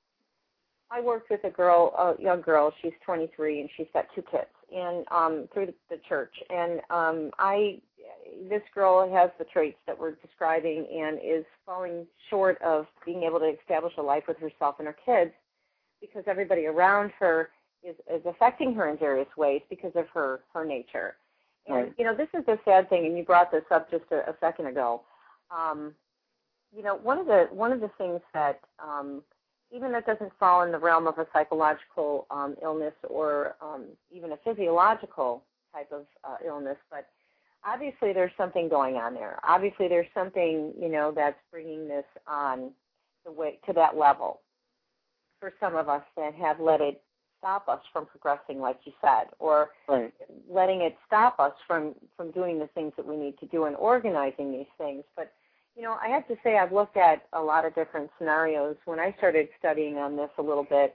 I worked with a girl, a young girl. She's twenty-three, and she's got two kids, and um, through the, the church. And um, I, this girl has the traits that we're describing, and is falling short of being able to establish a life with herself and her kids, because everybody around her is, is affecting her in various ways because of her her nature. And Right. you know, this is the sad thing, and you brought this up just a, a second ago. Um, you know, one of the one of the things that um, even that doesn't fall in the realm of a psychological um, illness or um, even a physiological type of uh, illness, but obviously there's something going on there. Obviously there's something, you know, that's bringing this on the way to that level for some of us that have let it stop us from progressing, like you said, or Right. letting it stop us from, from doing the things that we need to do and organizing these things. But you know, I have to say I've looked at a lot of different scenarios when I started studying on this a little bit.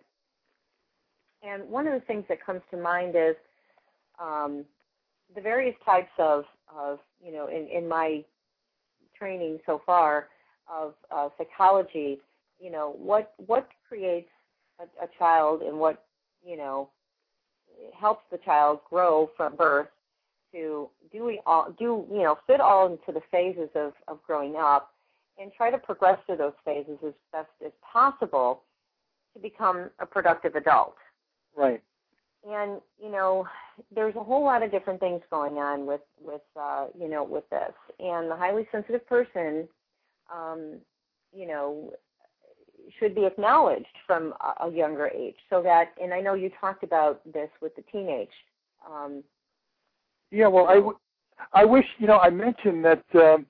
And one of the things that comes to mind is um, the various types of, of you know, in, in my training so far of uh, psychology, you know, what what creates a, a child and what, you know, helps the child grow from birth to do all, do you know, fit all into the phases of, of growing up and try to progress through those phases as best as possible to become a productive adult. Right. and you know, there's a whole lot of different things going on with with uh, you know with this, and the highly sensitive person, um, you know, should be acknowledged from a, a younger age, so that. And I know you talked about this with the teenage. Um, yeah, well, I, w- I wish you know I mentioned that um,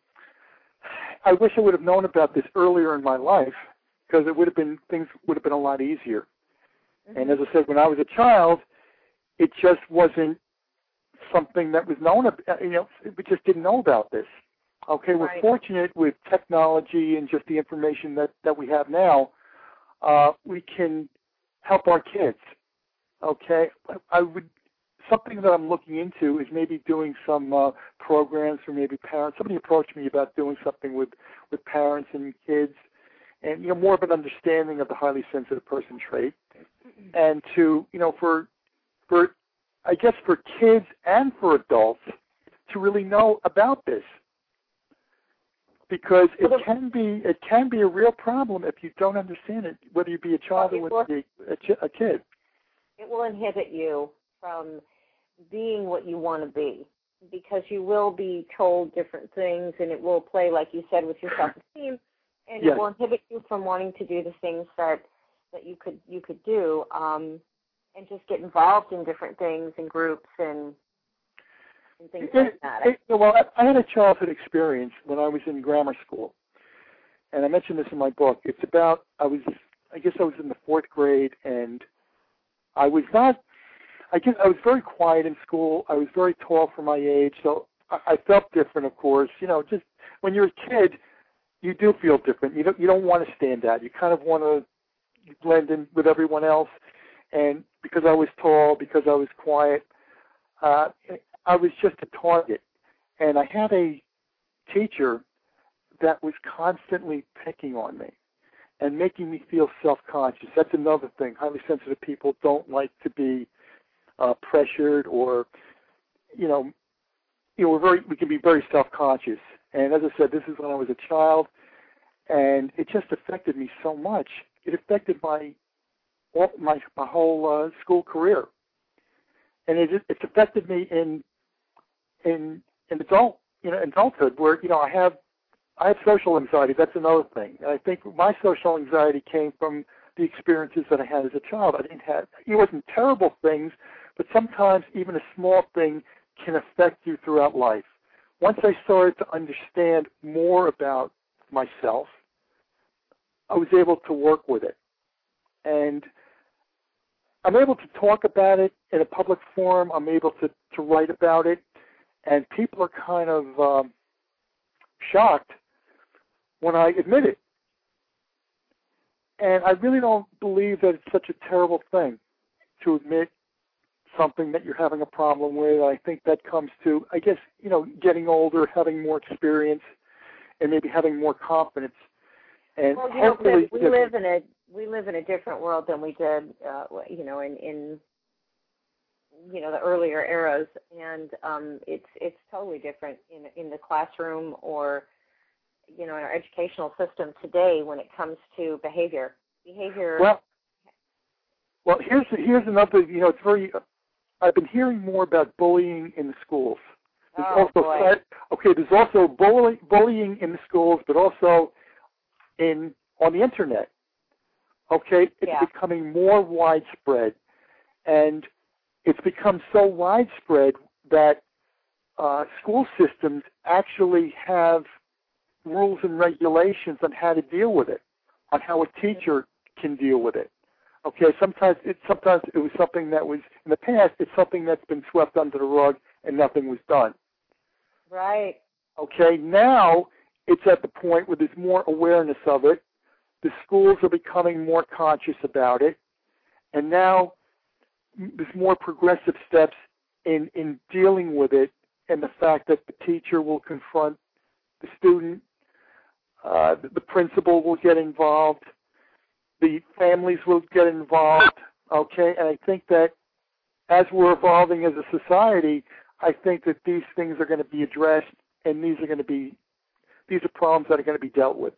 I wish I would have known about this earlier in my life, because it would have been things would have been a lot easier. Mm-hmm. And as I said, when I was a child, it just wasn't something that was known about, you know, we just didn't know about this. Okay, we're right. fortunate with technology and just the information that, that we have now, uh, we can help our kids. Okay, I would, something that I'm looking into is maybe doing some uh, programs for maybe parents. Somebody approached me about doing something with, with parents and kids, and, you know, more of an understanding of the highly sensitive person trait, and to, you know, for, for, I guess for kids and for adults to really know about this, because it can be it can be a real problem if you don't understand it, whether you be a child or whether you be a, a kid. It will inhibit you from being what you want to be, because you will be told different things, and it will play, like you said, with your self-esteem, and yes. it will inhibit you from wanting to do the things that that you could you could do. Um, and just get involved in different things and groups and, and things it, like that. It, well, I, I had a childhood experience when I was in grammar school, and I mentioned this in my book. It's about, I was, I guess I was in the fourth grade, and I was not, I guess I was very quiet in school. I was very tall for my age, so I, I felt different, of course. You know, just when you're a kid, you do feel different. You don't, you don't want to stand out. You kind of want to blend in with everyone else. And because I was tall, because I was quiet, uh, I was just a target. And I had a teacher that was constantly picking on me and making me feel self-conscious. That's another thing. Highly sensitive people don't like to be uh, pressured, or, you know, you know, we're very, we can be very self-conscious. And as I said, this is when I was a child, and it just affected me so much. It affected my All, my my whole uh, school career, and it it's affected me in in in adult you know adulthood, where you know I have I have social anxiety. That's another thing. And I think my social anxiety came from the experiences that I had as a child. I didn't have it wasn't terrible things, but sometimes even a small thing can affect you throughout life. Once I started to understand more about myself, I was able to work with it, and I'm able to talk about it in a public forum. I'm able to, to write about it, and people are kind of um, shocked when I admit it. And I really don't believe that it's such a terrible thing to admit something that you're having a problem with. I think that comes to, I guess, you know, getting older, having more experience, and maybe having more confidence. And well, you know, hopefully, we live in a we live in a different world than we did, uh, you know, in, in you know the earlier eras, and um, it's it's totally different in in the classroom, or you know in our educational system today when it comes to behavior. Behavior. Well, well, here's here's another. You know, it's very. I've been hearing more about bullying in the schools. There's oh, also boy. okay. There's also bully, bullying in the schools, but also in on the internet. Okay, it's yeah. becoming more widespread, and it's become so widespread that uh, school systems actually have rules and regulations on how to deal with it, on how a teacher can deal with it. Okay, sometimes it sometimes it was something that was in the past. It's something that's been swept under the rug and nothing was done. Right. Okay, now it's at the point where there's more awareness of it. The schools are becoming more conscious about it, and now there's more progressive steps in, in dealing with it, and the fact that the teacher will confront the student, uh, the, the principal will get involved, the families will get involved, okay? And I think that as we're evolving as a society, I think that these things are going to be addressed, and these are going to be, these are problems that are going to be dealt with.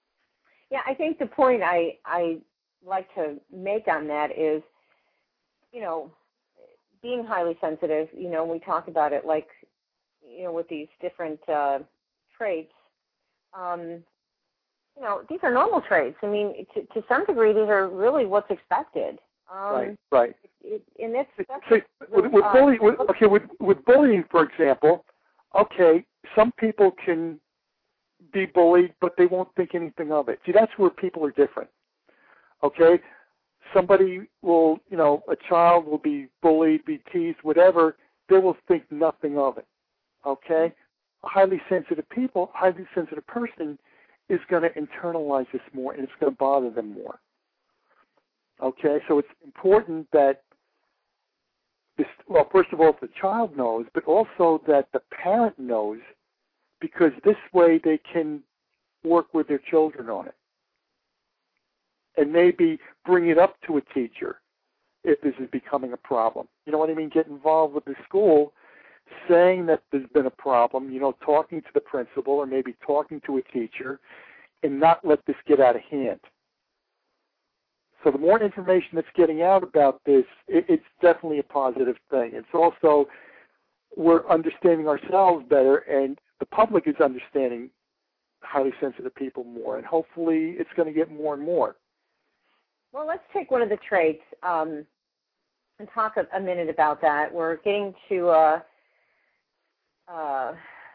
Yeah, I think the point I I like to make on that is you know, being highly sensitive, you know, we talk about it like, you know, with these different uh, traits, um, you know, these are normal traits. I mean, to, to some degree, these are really what's expected. Um, right, right. It, and it's, that's so, with, with, uh, bully, with, okay, with, with bullying, for example, okay, some people can be bullied, but they won't think anything of it. See, that's where people are different. Okay? Somebody will, you know, a child will be bullied, be teased, whatever, they will think nothing of it. Okay? A highly sensitive people, highly sensitive person is going to internalize this more, and it's going to bother them more. Okay? So it's important that this, well, first of all, the child knows, but also that the parent knows, because this way they can work with their children on it and maybe bring it up to a teacher if this is becoming a problem. You know what I mean? Get involved with the school, saying that there's been a problem, you know, talking to the principal or maybe talking to a teacher, and not let this get out of hand. So the more information that's getting out about this, it, it's definitely a positive thing. It's also, we're understanding ourselves better, and the public is understanding highly sensitive people more, and hopefully it's going to get more and more. Well, let's take one of the traits um, and talk a, a minute about that. We're getting to uh, uh,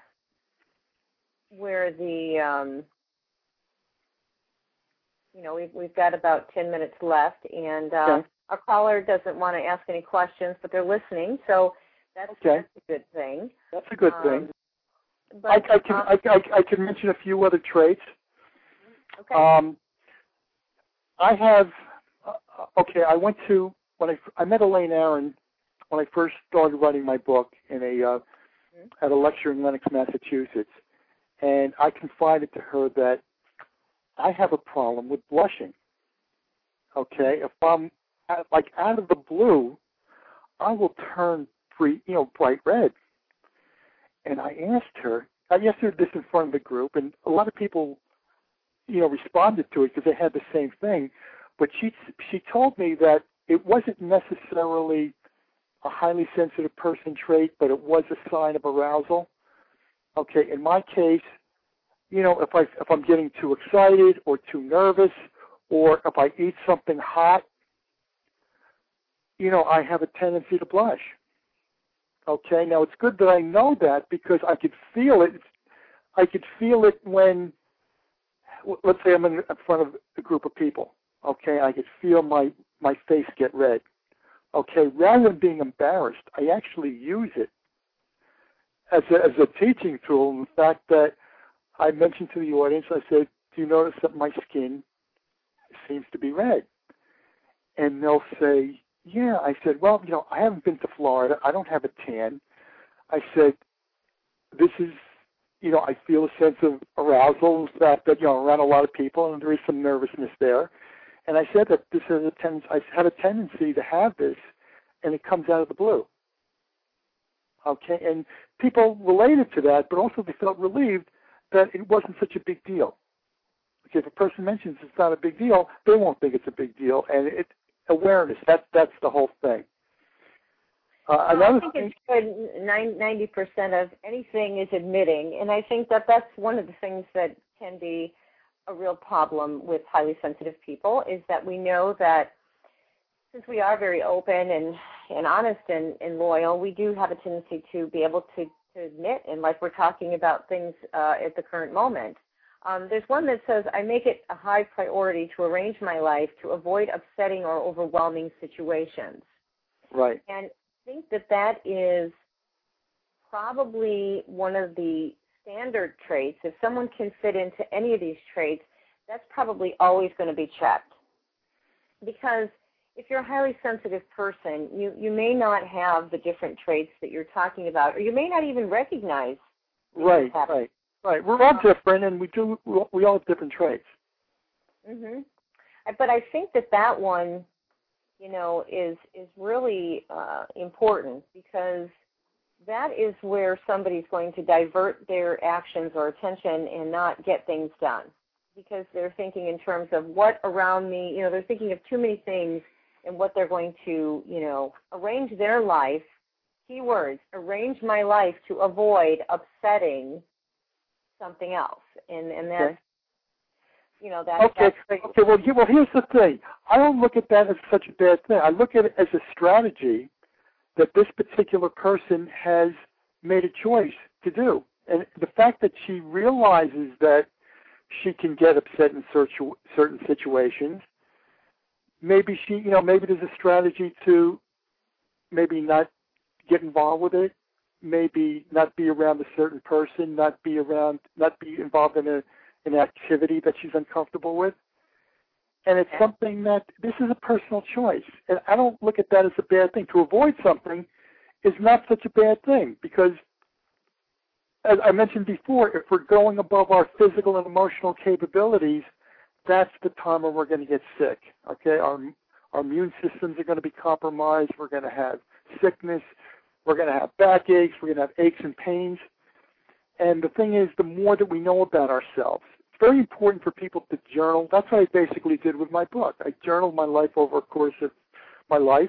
where the, um, you know, we've, we've got about ten minutes left, and uh, okay. Our caller doesn't want to ask any questions, but they're listening, so that's, okay. that's a good thing. That's a good um, thing. But, I, I, can, um, I, I, I can mention a few other traits. Okay. Um, I have, uh, okay, I went to, when I, I met Elaine Aron when I first started writing my book in a, uh, mm-hmm. at a lecture in Lenox, Massachusetts, and I confided to her that I have a problem with blushing. Okay, if I'm, like, out of the blue, I will turn pretty, you know, bright red. And I asked her, I asked her this in front of the group, and a lot of people, you know, responded to it because they had the same thing. But she she told me that it wasn't necessarily a highly sensitive person trait, but it was a sign of arousal. Okay, in my case, you know, if I if I'm getting too excited or too nervous, or if I eat something hot, you know, I have a tendency to blush. Okay, now it's good that I know that because I could feel it. I could feel it when, let's say I'm in front of a group of people. Okay, I could feel my, my face get red. Okay, rather than being embarrassed, I actually use it as a, as a teaching tool. In the fact that I mentioned to the audience, I said, do you notice that my skin seems to be red? And they'll say, yeah. I said, well, you know, I haven't been to Florida. I don't have a tan. I said, this is, you know, I feel a sense of arousal, the fact that, you know, around a lot of people, and there is some nervousness there. And I said that this is a tendency, I have a tendency to have this, and it comes out of the blue. Okay, and people related to that, but also they felt relieved that it wasn't such a big deal. Okay, if a person mentions it's not a big deal, they won't think it's a big deal, and it awareness, that, that's the whole thing. Uh, well, I think thing, it's good. ninety percent of anything is admitting, and I think that that's one of the things that can be a real problem with highly sensitive people, is that we know that since we are very open and, and honest and, and loyal, we do have a tendency to be able to, to admit, and like we're talking about things uh, at the current moment. Um, there's one that says, I make it a high priority to arrange my life to avoid upsetting or overwhelming situations. Right. And I think that that is probably one of the standard traits. If someone can fit into any of these traits, that's probably always going to be checked. Because if you're a highly sensitive person, you, you may not have the different traits that you're talking about, or you may not even recognize. Right, right. Right, we're all different, and we do we all have different traits. Mhm. But I think that that one, you know, is is really uh, important, because that is where somebody's going to divert their actions or attention and not get things done, because they're thinking in terms of what around me. You know, they're thinking of too many things and what they're going to, you know, arrange their life. Keywords, arrange my life to avoid upsetting something else. And, and that's, okay. you know, that's, okay. that's okay, well, here, well, here's the thing. I don't look at that as such a bad thing. I look at it as a strategy that this particular person has made a choice to do. And the fact that she realizes that she can get upset in certain situations, maybe she, you know, maybe there's a strategy to maybe not get involved with it, maybe not be around a certain person, not be around, not be involved in a, an activity that she's uncomfortable with. And it's something that, this is a personal choice. And I don't look at that as a bad thing. To avoid something is not such a bad thing, because, as I mentioned before, if we're going above our physical and emotional capabilities, that's the time when we're going to get sick. Okay, our our immune systems are going to be compromised. We're going to have sickness. We're going to have backaches. We're going to have aches and pains. And the thing is, the more that we know about ourselves, it's very important for people to journal. That's what I basically did with my book. I journaled my life over a course of my life,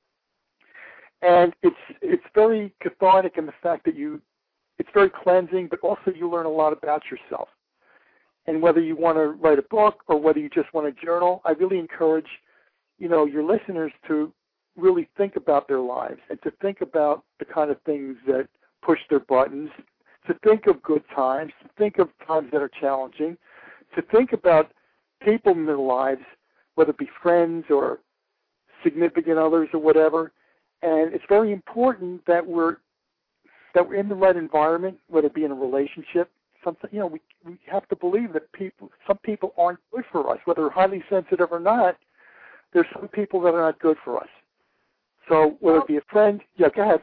and it's it's very cathartic in the fact that you, it's very cleansing, but also you learn a lot about yourself. And whether you want to write a book or whether you just want to journal, I really encourage, you know, your listeners to really think about their lives and to think about the kind of things that push their buttons, to think of good times, to think of times that are challenging, to think about people in their lives, whether it be friends or significant others or whatever. And it's very important that we're that we're in the right environment, whether it be in a relationship. Something, you know, we we have to believe that people, some people aren't good for us, whether they're highly sensitive or not. There's some people that are not good for us. So whether well, it be a friend, yeah, go ahead.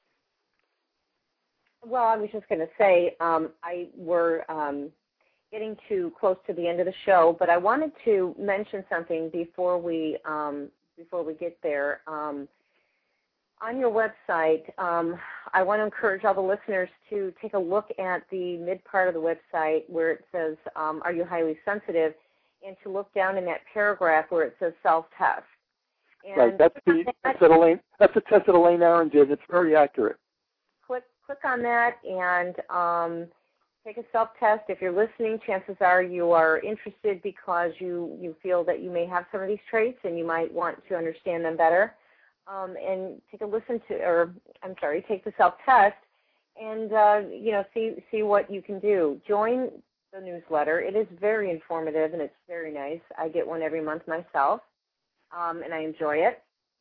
Well, I was just going to say, um, I we're um, getting too close to the end of the show, but I wanted to mention something before we um, before we get there. Um, On your website, um, I want to encourage all the listeners to take a look at the mid part of the website where it says, um, are you highly sensitive? And to look down in that paragraph where it says self-test. And right, that's the test that Elaine, that's the test that Elaine Aron did. It's very accurate. Click, click on that and um, take a self-test. If you're listening, chances are you are interested because you, you feel that you may have some of these traits and you might want to understand them better. Um, and take a listen to, or I'm sorry, take the self-test, and uh, you know, see see what you can do. Join the newsletter. It is very informative and it's very nice. I get one every month myself, um, and I enjoy it.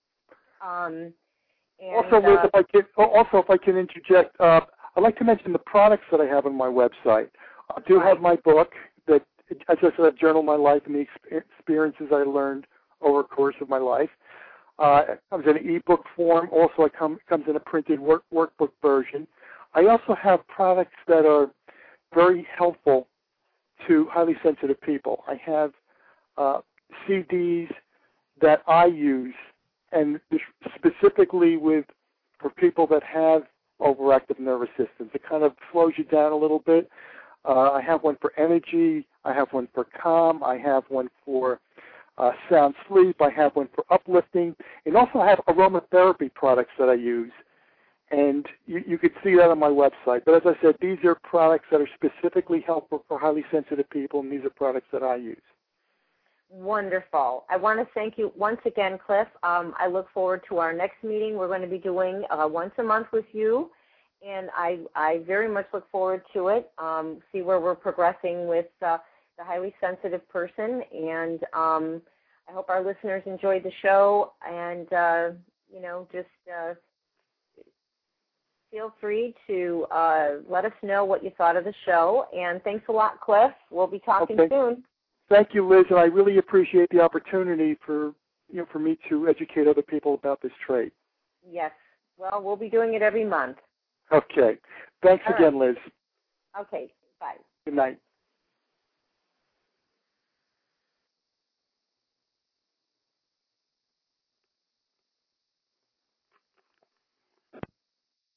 Um, and, also, Liz, uh, if I can, also if I can interject, uh, I'd like to mention the products that I have on my website. I do right. have my book that, as I said, I've journaled my life and the experiences I learned over the course of my life. Uh, it comes in an ebook form. Also, it come, comes in a printed work, workbook version. I also have products that are very helpful to highly sensitive people. I have uh, C Ds that I use, and specifically with for people that have overactive nervous systems. It kind of slows you down a little bit. Uh, I have one for energy. I have one for calm. I have one for Uh, sound sleep. I have one for uplifting, and also I have aromatherapy products that I use, and you, you could see that on my website. But as I said, these are products that are specifically helpful for highly sensitive people, and these are products that I use. Wonderful. I want to thank you once again, Cliff. Um, I look forward to our next meeting. We're going to be doing uh, once a month with you, and I, I very much look forward to it, um, see where we're progressing with uh, the highly sensitive person, and um, I hope our listeners enjoyed the show, and, uh, you know, just uh, feel free to uh, let us know what you thought of the show, and thanks a lot, Cliff. We'll be talking okay. soon. Thank you, Liz, and I really appreciate the opportunity for, you know, for me to educate other people about this trait. Yes. Well, we'll be doing it every month. Okay. Thanks All again, right. Liz. Okay. Bye. Good night.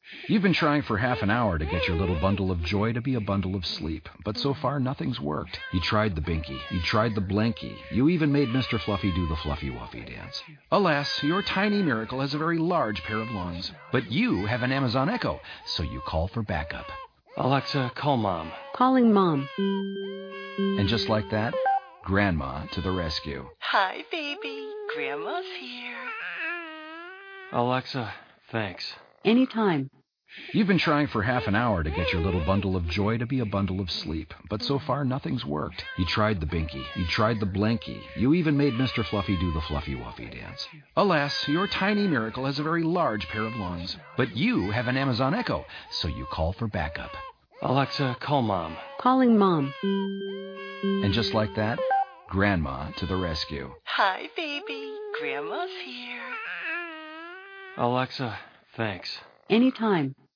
You've been trying for half an hour to get your little bundle of joy to be a bundle of sleep, but so far nothing's worked. You tried the Binky, you tried the Blanky, you even made Mister Fluffy do the Fluffy Wuffy dance. Alas, your tiny miracle has a very large pair of lungs, but you have an Amazon Echo, so you call for backup. Alexa, call Mom. Calling Mom. And just like that, Grandma to the rescue. Hi, baby. Grandma's here. Alexa, thanks. Anytime. You've been trying for half an hour to get your little bundle of joy to be a bundle of sleep, but so far nothing's worked. You tried the Binky, you tried the Blanky, you even made Mister Fluffy do the Fluffy Wuffy dance. Alas, your tiny miracle has a very large pair of lungs, but you have an Amazon Echo, so you call for backup. Alexa, call Mom. Calling Mom. And just like that, Grandma to the rescue. Hi, baby. Grandma's here. Alexa, thanks. Anytime.